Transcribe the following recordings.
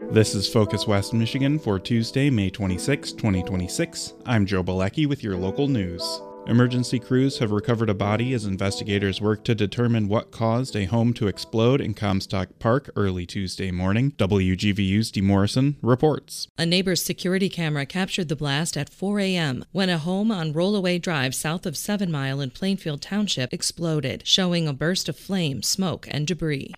This is Focus West Michigan for Tuesday, May 26, 2026. I'm Joe Balecki with your local news. Emergency crews have recovered a body as investigators work to determine what caused a home to explode in Comstock Park early Tuesday morning. WGVU's Dee Morrison reports. A neighbor's security camera captured the blast at 4 a.m. when a home on Rollaway Drive south of 7 Mile in Plainfield Township exploded, showing a burst of flame, smoke, and debris.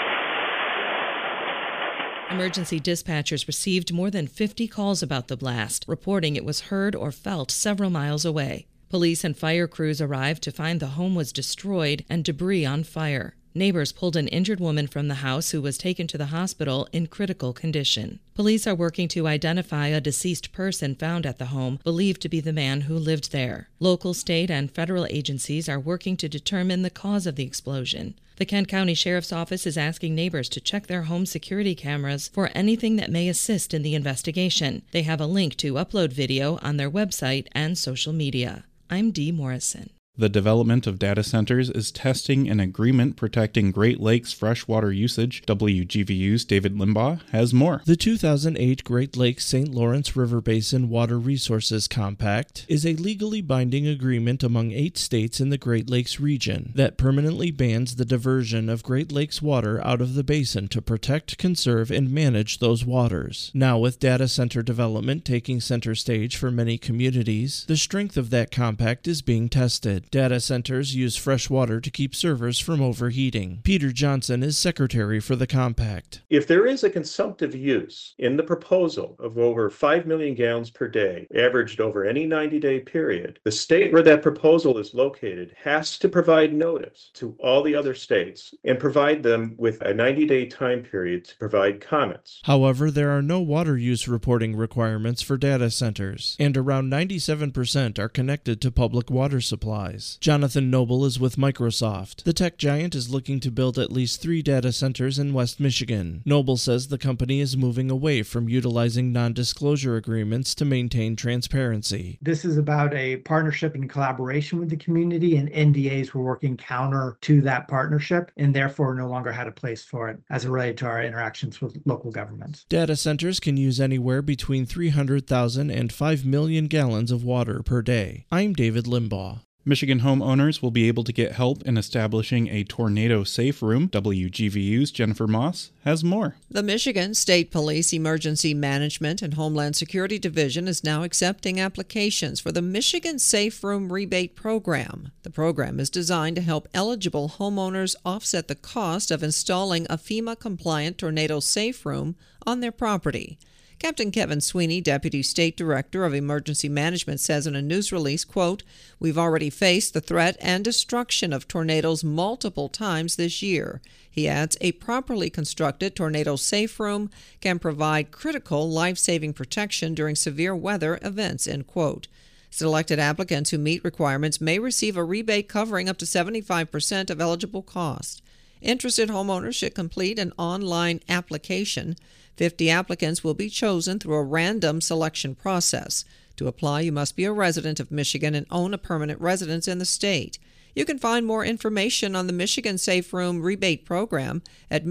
Emergency dispatchers received more than 50 calls about the blast, reporting it was heard or felt several miles away. Police and fire crews arrived to find the home was destroyed and debris on fire. Neighbors pulled an injured woman from the house who was taken to the hospital in critical condition. Police are working to identify a deceased person found at the home, believed to be the man who lived there. Local, state, and federal agencies are working to determine the cause of the explosion. The Kent County Sheriff's Office is asking neighbors to check their home security cameras for anything that may assist in the investigation. They have a link to upload video on their website and social media. I'm Dee Morrison. The development of data centers is testing an agreement protecting Great Lakes freshwater usage. WGVU's David Limbaugh has more. The 2008 Great Lakes St. Lawrence River Basin Water Resources Compact is a legally binding agreement among 8 states in the Great Lakes region that permanently bans the diversion of Great Lakes water out of the basin to protect, conserve, and manage those waters. Now, with data center development taking center stage for many communities, the strength of that compact is being tested. Data centers use fresh water to keep servers from overheating. Peter Johnson is secretary for the compact. If there is a consumptive use in the proposal of over 5 million gallons per day, averaged over any 90-day period, the state where that proposal is located has to provide notice to all the other states and provide them with a 90-day time period to provide comments. However, there are no water use reporting requirements for data centers, and around 97% are connected to public water supplies. Jonathan Noble is with Microsoft. The tech giant is looking to build at least 3 data centers in West Michigan. Noble says the company is moving away from utilizing non-disclosure agreements to maintain transparency. This is about a partnership and collaboration with the community, and NDAs were working counter to that partnership and therefore no longer had a place for it as it related to our interactions with local governments. Data centers can use anywhere between 300,000 and 5 million gallons of water per day. I'm David Limbaugh. Michigan homeowners will be able to get help in establishing a tornado safe room. WGVU's Jennifer Moss has more. The Michigan State Police Emergency Management and Homeland Security Division is now accepting applications for the Michigan Safe Room Rebate Program. The program is designed to help eligible homeowners offset the cost of installing a FEMA-compliant tornado safe room on their property. Captain Kevin Sweeney, Deputy State Director of Emergency Management, says in a news release, quote, "We've already faced the threat and destruction of tornadoes multiple times this year." He adds, "A properly constructed tornado safe room can provide critical life-saving protection during severe weather events," end quote. Selected applicants who meet requirements may receive a rebate covering up to 75% of eligible costs. Interested homeowners should complete an online application. 50 applicants will be chosen through a random selection process. To apply, you must be a resident of Michigan and own a permanent residence in the state. You can find more information on the Michigan Safe Room Rebate Program at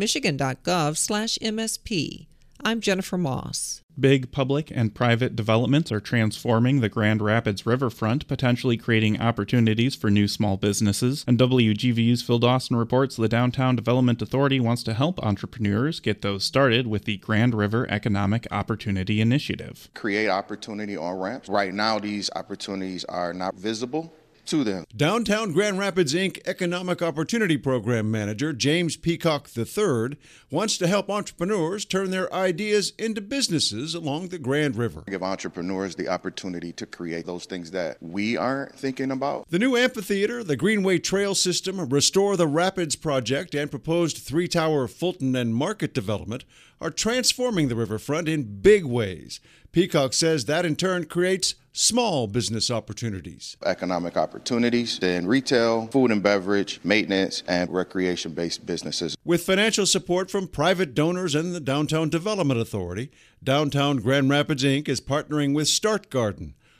michigan.gov/MSP. I'm Jennifer Moss. Big public and private developments are transforming the Grand Rapids riverfront, potentially creating opportunities for new small businesses. And WGVU's Phil Dawson reports the Downtown Development Authority wants to help entrepreneurs get those started with the Grand River Economic Opportunity Initiative. Create opportunity on ramps. Right now, these opportunities are not visible to them. Downtown Grand Rapids, Inc. Economic Opportunity Program Manager James Peacock III wants to help entrepreneurs turn their ideas into businesses along the Grand River. Give entrepreneurs the opportunity to create those things that we aren't thinking about. The new amphitheater, the Greenway Trail System, Restore the Rapids Project, and proposed 3-tower Fulton and Market development are transforming the riverfront in big ways. Peacock says that in turn creates small business opportunities. Economic opportunities in retail, food and beverage, maintenance, and recreation-based businesses. With financial support from private donors and the Downtown Development Authority, Downtown Grand Rapids, Inc. is partnering with Start Garden,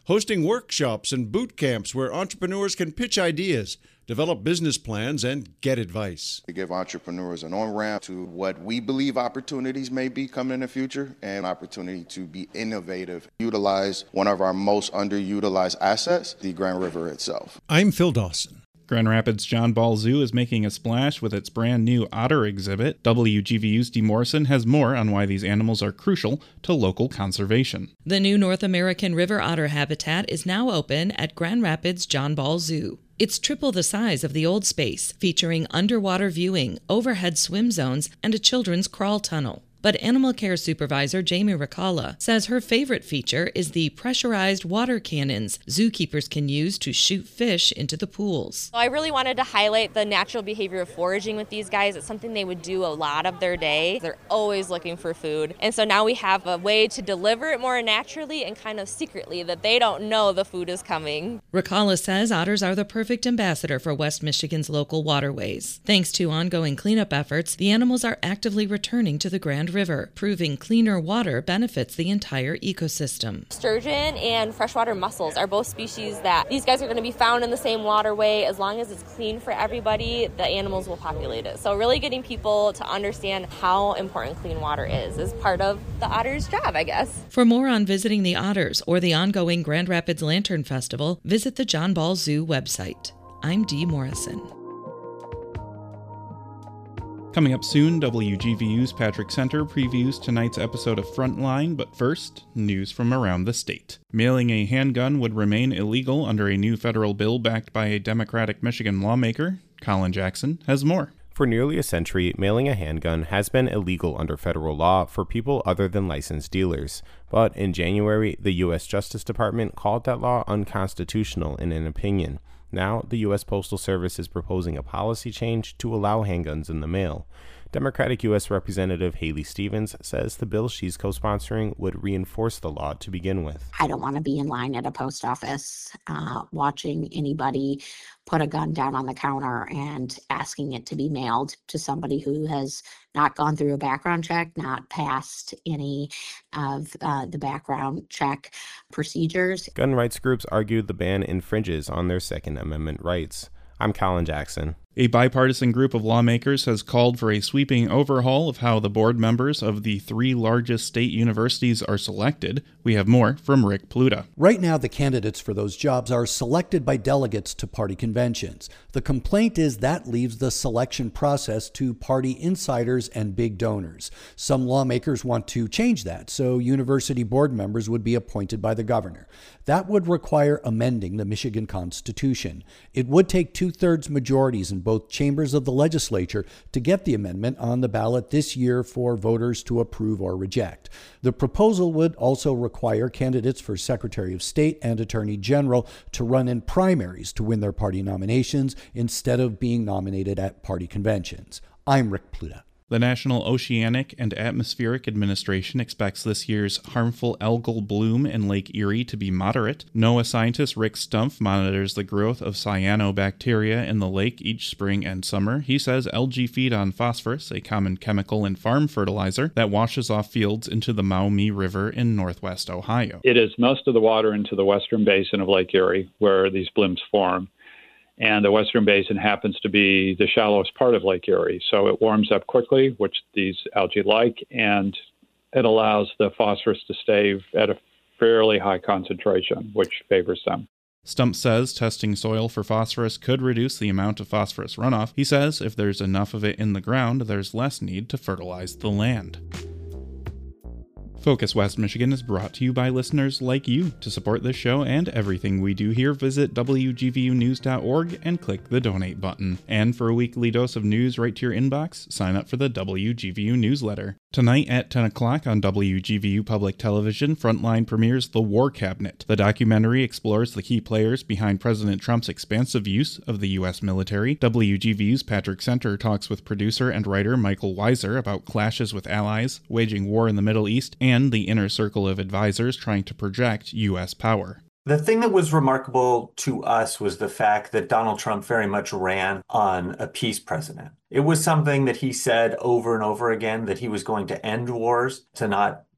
hosting workshops and boot camps where entrepreneurs can pitch ideas, develop business plans, and get advice. To give entrepreneurs an on-ramp to what we believe opportunities may be coming in the future, and opportunity to be innovative. Utilize one of our most underutilized assets, the Grand River itself. I'm Phil Dawson. Grand Rapids John Ball Zoo is making a splash with its brand new otter exhibit. WGVU's Dee Morrison has more on why these animals are crucial to local conservation. The new North American river otter habitat is now open at Grand Rapids John Ball Zoo. It's triple the size of the old space, featuring underwater viewing, overhead swim zones, and a children's crawl tunnel. But animal care supervisor Jamie Ricala says her favorite feature is the pressurized water cannons zookeepers can use to shoot fish into the pools. I really wanted to highlight the natural behavior of foraging with these guys. It's something they would do a lot of their day. They're always looking for food. And so now we have a way to deliver it more naturally and kind of secretly that they don't know the food is coming. Ricala says otters are the perfect ambassador for West Michigan's local waterways. Thanks to ongoing cleanup efforts, the animals are actively returning to the Grand River, proving cleaner water benefits the entire ecosystem. Sturgeon and freshwater mussels are both species that these guys are going to be found in the same waterway. As long as it's clean for everybody, the animals will populate it. So really getting people to understand how important clean water is part of the otter's job, I guess. For more on visiting the otters or the ongoing Grand Rapids Lantern Festival, visit the John Ball Zoo website. I'm Dee Morrison. Coming up soon, WGVU's Patrick Center previews tonight's episode of Frontline, but first, news from around the state. Mailing a handgun would remain illegal under a new federal bill backed by a Democratic Michigan lawmaker. Colin Jackson has more. For nearly a century, mailing a handgun has been illegal under federal law for people other than licensed dealers. But in January, the U.S. Justice Department called that law unconstitutional in an opinion. Now, the U.S. Postal Service is proposing a policy change to allow handguns in the mail. Democratic U.S. Representative Haley Stevens says the bill she's co-sponsoring would reinforce the law to begin with. I don't want to be in line at a post office watching anybody put a gun down on the counter and asking it to be mailed to somebody who has not gone through a background check, not passed any of the background check procedures. Gun rights groups argued the ban infringes on their Second Amendment rights. I'm Colin Jackson. A bipartisan group of lawmakers has called for a sweeping overhaul of how the board members of the 3 largest state universities are selected. We have more from Rick Pluta. Right now, the candidates for those jobs are selected by delegates to party conventions. The complaint is that leaves the selection process to party insiders and big donors. Some lawmakers want to change that, so university board members would be appointed by the governor. That would require amending the Michigan Constitution. It would take 2/3 majorities in both chambers of the legislature to get the amendment on the ballot this year for voters to approve or reject. The proposal would also require candidates for Secretary of State and Attorney General to run in primaries to win their party nominations instead of being nominated at party conventions. I'm Rick Pluta. The National Oceanic and Atmospheric Administration expects this year's harmful algal bloom in Lake Erie to be moderate. NOAA scientist Rick Stumpf monitors the growth of cyanobacteria in the lake each spring and summer. He says algae feed on phosphorus, a common chemical in farm fertilizer that washes off fields into the Maumee River in northwest Ohio. It is most of the water into the western basin of Lake Erie where these blooms form. And the western basin happens to be the shallowest part of Lake Erie. So it warms up quickly, which these algae like, and it allows the phosphorus to stay at a fairly high concentration, which favors them. Stumpf says testing soil for phosphorus could reduce the amount of phosphorus runoff. He says if there's enough of it in the ground, there's less need to fertilize the land. Focus West Michigan is brought to you by listeners like you. To support this show and everything we do here, visit WGVUnews.org and click the donate button. And for a weekly dose of news right to your inbox, sign up for the WGVU newsletter. Tonight at 10 o'clock on WGVU Public Television, Frontline premieres The War Cabinet. The documentary explores the key players behind President Trump's expansive use of the U.S. military. WGVU's Patrick Center talks with producer and writer Michael Weiser about clashes with allies, waging war in the Middle East, and the inner circle of advisors trying to project U.S. power. The thing that was remarkable to us was the fact that Donald Trump very much ran on a peace president. It was something that he said over and over again, that he was going to end wars, to not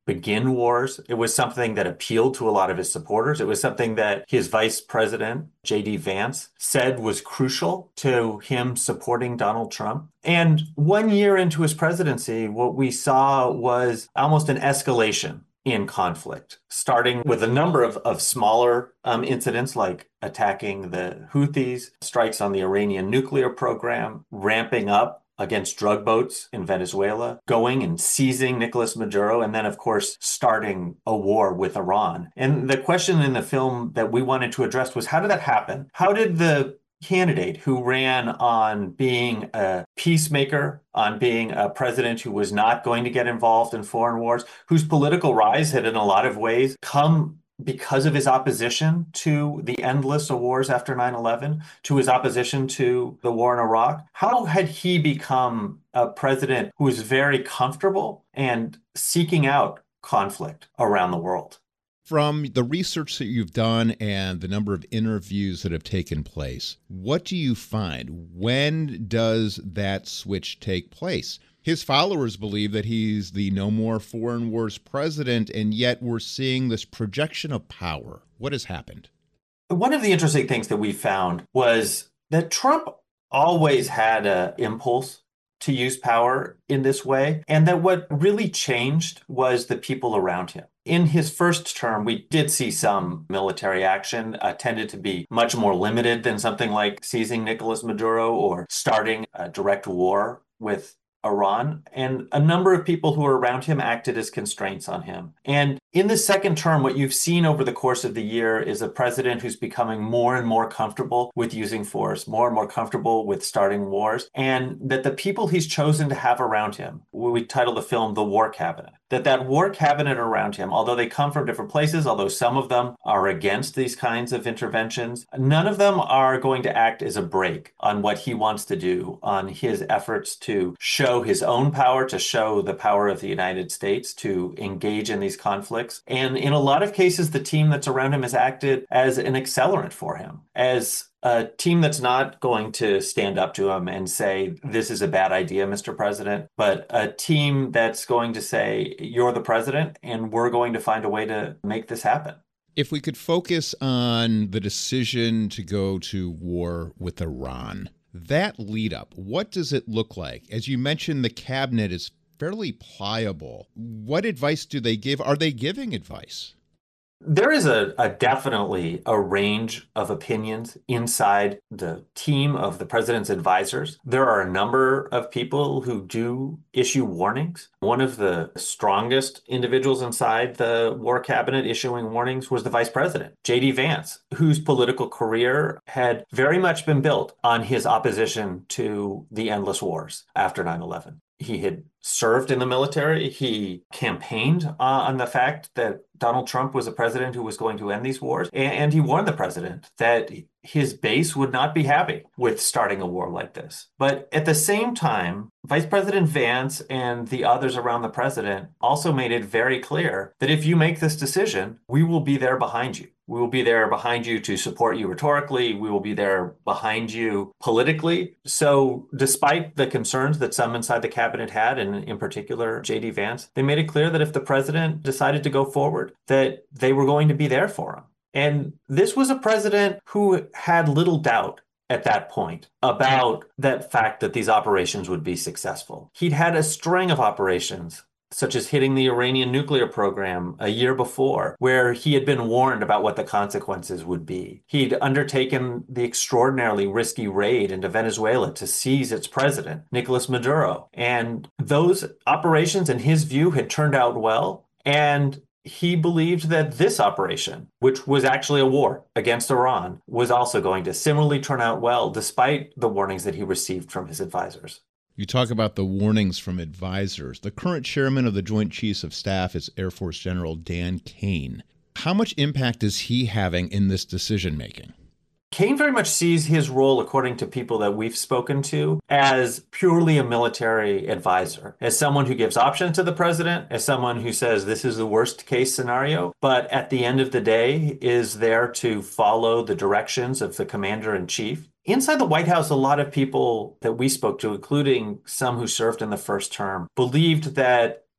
begin wars. It was something that appealed to a lot of his supporters. It was something that his vice president, J.D. Vance, said was crucial to him supporting Donald Trump. And 1 year into his presidency, what we saw was almost an escalation in conflict, starting with a number of smaller incidents like attacking the Houthis, strikes on the Iranian nuclear program, ramping up against drug boats in Venezuela, going and seizing Nicolas Maduro, and then, of course, starting a war with Iran. And the question in the film that we wanted to address was, how did that happen? How did the candidate who ran on being a peacemaker, on being a president who was not going to get involved in foreign wars, whose political rise had in a lot of ways come because of his opposition to the endless wars after 9/11, to his opposition to the war in Iraq, how had he become a president who was very comfortable and seeking out conflict around the world? From the research that you've done and the number of interviews that have taken place, what do you find? When does that switch take place? His followers believe that he's the no more foreign wars president, and yet we're seeing this projection of power. What has happened? One of the interesting things that we found was that Trump always had an impulse to use power in this way, and that what really changed was the people around him. In his first term, we did see some military action, tended to be much more limited than something like seizing Nicolas Maduro or starting a direct war with Iran, and a number of people who were around him acted as constraints on him. And in the second term, what you've seen over the course of the year is a president who's becoming more and more comfortable with using force, more and more comfortable with starting wars, and that the people he's chosen to have around him, we titled the film The War Cabinet, that war cabinet around him, although they come from different places, although some of them are against these kinds of interventions, none of them are going to act as a brake on what he wants to do, on his efforts to show his own power, to show the power of the United States, to engage in these conflicts. And in a lot of cases, the team that's around him has acted as an accelerant for him, as a team that's not going to stand up to him and say, this is a bad idea, Mr. President, but a team that's going to say, you're the president, and we're going to find a way to make this happen. If we could focus on the decision to go to war with Iran, that lead up, what does it look like? As you mentioned, the cabinet is fairly pliable. What advice do they give? Are they giving advice? There is definitely a range of opinions inside the team of the president's advisors. There are a number of people who do issue warnings. One of the strongest individuals inside the war cabinet issuing warnings was the vice president, J.D. Vance, whose political career had very much been built on his opposition to the endless wars after 9/11. He had served in the military. He campaigned on the fact that Donald Trump was a president who was going to end these wars. And he warned the president that his base would not be happy with starting a war like this. But at the same time, Vice President Vance and the others around the president also made it very clear that if you make this decision, we will be there behind you. We will be there behind you to support you rhetorically. We will be there behind you politically. So despite the concerns that some inside the cabinet had, and in particular, J.D. Vance, they made it clear that if the president decided to go forward, that they were going to be there for him. And this was a president who had little doubt at that point about that fact that these operations would be successful. He'd had a string of operations, such as hitting the Iranian nuclear program a year before, where he had been warned about what the consequences would be. He'd undertaken the extraordinarily risky raid into Venezuela to seize its president, Nicolas Maduro. And those operations, in his view, had turned out well. And he believed that this operation, which was actually a war against Iran, was also going to similarly turn out well, despite the warnings that he received from his advisors. You talk about the warnings from advisors. The current chairman of the Joint Chiefs of Staff is Air Force General Dan Cain. How much impact is he having in this decision-making? Cain very much sees his role, according to people that we've spoken to, as purely a military advisor, as someone who gives options to the president, as someone who says this is the worst case scenario, but at the end of the day is there to follow the directions of the commander-in-chief. Inside the White House, a lot of people that we spoke to, including some who served in the first term, believed that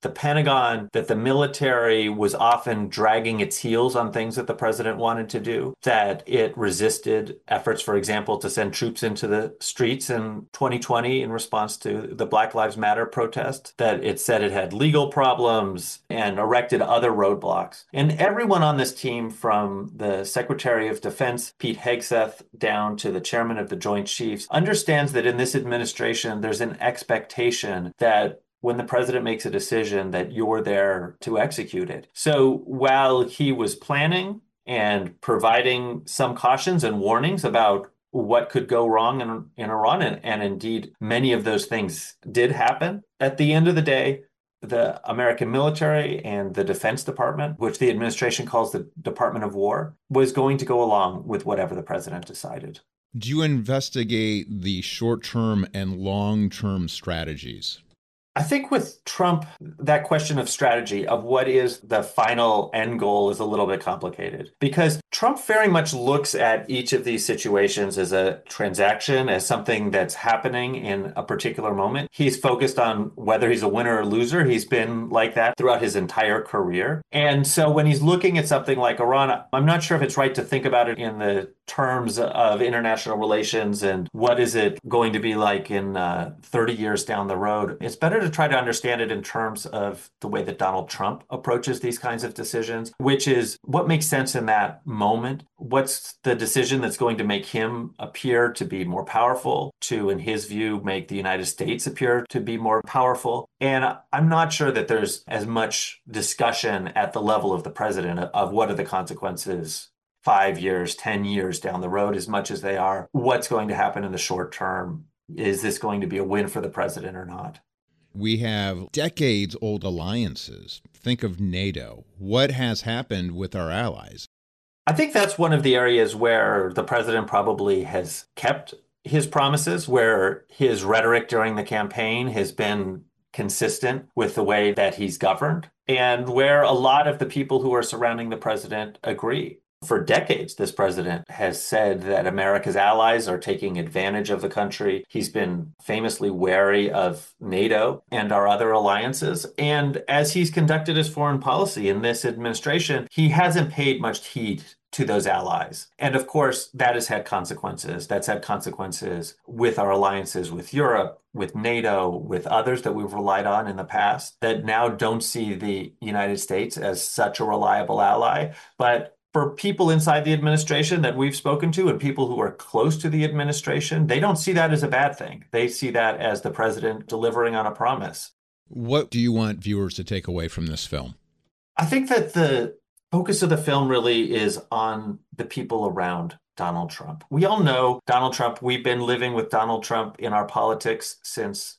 the Pentagon, that the military was often dragging its heels on things that the president wanted to do, that it resisted efforts, for example, to send troops into the streets in 2020 in response to the Black Lives Matter protest, that it said it had legal problems and erected other roadblocks. And everyone on this team, from the Secretary of Defense, Pete Hegseth, down to the chairman of the Joint Chiefs, understands that in this administration, there's an expectation that when the president makes a decision, that you're there to execute it. So while he was planning and providing some cautions and warnings about what could go wrong in Iran, and indeed many of those things did happen, at the end of the day, the American military and the Defense Department, which the administration calls the Department of War, was going to go along with whatever the president decided. Do you investigate the short-term and long-term strategies? I think with Trump, that question of strategy, of what is the final end goal, is a little bit complicated, because Trump very much looks at each of these situations as a transaction, as something that's happening in a particular moment. He's focused on whether he's a winner or loser. He's been like that throughout his entire career. And so when he's looking at something like Iran, I'm not sure if it's right to think about it in the terms of international relations and what is it going to be like in 30 years down the road. It's better to try to understand it in terms of the way that Donald Trump approaches these kinds of decisions, which is what makes sense in that moment. What's the decision that's going to make him appear to be more powerful, to, in his view, make the United States appear to be more powerful? And I'm not sure that there's as much discussion at the level of the president of what are the consequences 5 years, 10 years down the road, as much as they are what's going to happen in the short term. Is this going to be a win for the president or not? We have decades-old alliances. Think of NATO. What has happened with our allies? I think that's one of the areas where the president probably has kept his promises, where his rhetoric during the campaign has been consistent with the way that he's governed, and where a lot of the people who are surrounding the president agree. For decades, this president has said that America's allies are taking advantage of the country. He's been famously wary of NATO and our other alliances. And as he's conducted his foreign policy in this administration, he hasn't paid much heed to those allies. And of course, that has had consequences. That's had consequences with our alliances with Europe, with NATO, with others that we've relied on in the past that now don't see the United States as such a reliable ally. But for people inside the administration that we've spoken to and people who are close to the administration, they don't see that as a bad thing. They see that as the president delivering on a promise. What do you want viewers to take away from this film? I think that the focus of the film really is on the people around Donald Trump. We all know Donald Trump. We've been living with Donald Trump in our politics since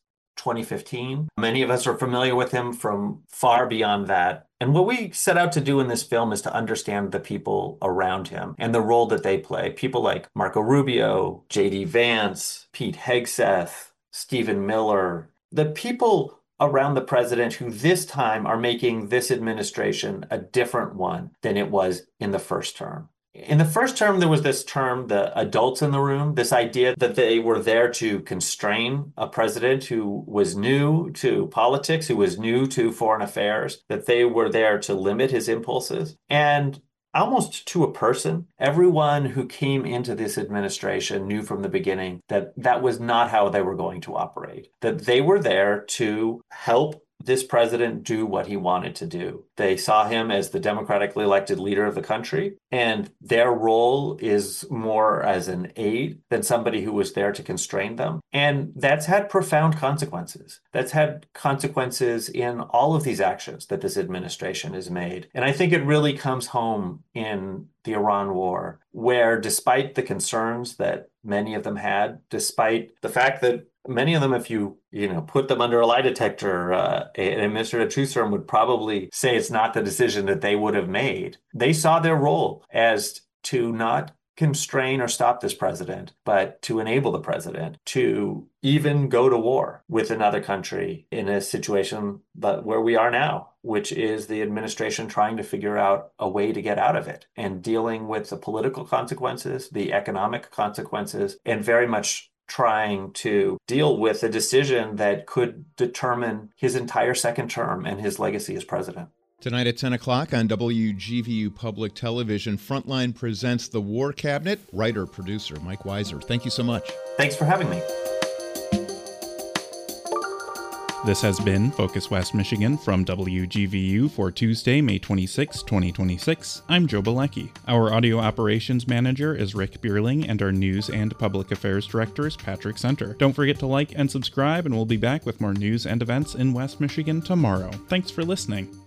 2015. Many of us are familiar with him from far beyond that. And what we set out to do in this film is to understand the people around him and the role that they play. People like Marco Rubio, J.D. Vance, Pete Hegseth, Stephen Miller, the people around the president who this time are making this administration a different one than it was in the first term. In the first term, there was this term, the adults in the room, this idea that they were there to constrain a president who was new to politics, who was new to foreign affairs, that they were there to limit his impulses. And almost to a person, everyone who came into this administration knew from the beginning that that was not how they were going to operate, that they were there to help this president do what he wanted to do. They saw him as the democratically elected leader of the country, and their role is more as an aide than somebody who was there to constrain them. And that's had profound consequences. That's had consequences in all of these actions that this administration has made. And I think it really comes home in the Iran war, where despite the concerns that many of them had, despite the fact that many of them, if you put them under a lie detector, an administrative truth serum would probably say it's not the decision that they would have made. They saw their role as to not constrain or stop this president, but to enable the president to even go to war with another country in a situation where we are now, which is the administration trying to figure out a way to get out of it and dealing with the political consequences, the economic consequences, and very much trying to deal with a decision that could determine his entire second term and his legacy as president. Tonight at 10 o'clock on WGVU Public Television, Frontline presents The War Cabinet. Writer-producer Mike Weiser. Thank you so much. Thanks for having me. This has been Focus West Michigan from WGVU for Tuesday, May 26, 2026. I'm Joe Balecki. Our audio operations manager is Rick Bierling, and our news and public affairs director is Patrick Center. Don't forget to like and subscribe, and we'll be back with more news and events in West Michigan tomorrow. Thanks for listening.